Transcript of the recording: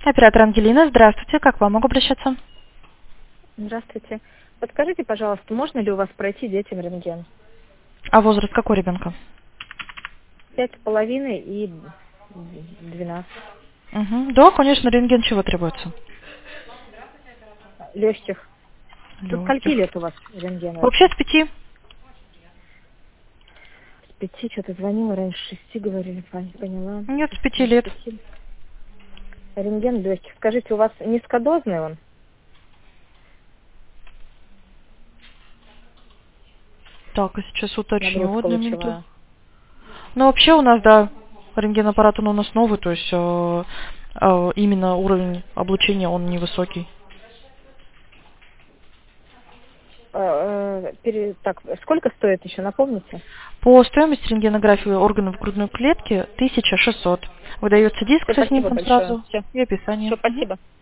Оператор Ангелина, здравствуйте. Как к вам могу обращаться? Здравствуйте. Подскажите, пожалуйста, можно ли у вас пройти детям рентген? А возраст какой ребенка? 5,5 и 12. Угу. Да, конечно, рентген чего требуется? Легких. До скольки Легких. лет у вас рентген? Вообще с 5. С 5 что-то звонила раньше, 6 говорили, поняла. Нет, с 5 лет. 5. Рентген легких. Скажите, у вас низкодозный он? Так, а сейчас уточню. Нагрузка Одну минуту. лучевая. Ну, вообще у нас, да, рентген-аппарат он у нас новый, то есть именно уровень облучения он невысокий. Так, сколько стоит еще, напомните? По стоимости рентгенографии органов грудной клетки 1600. Выдается диск со Спасибо снимком большое. сразу Все, и описание. спасибо.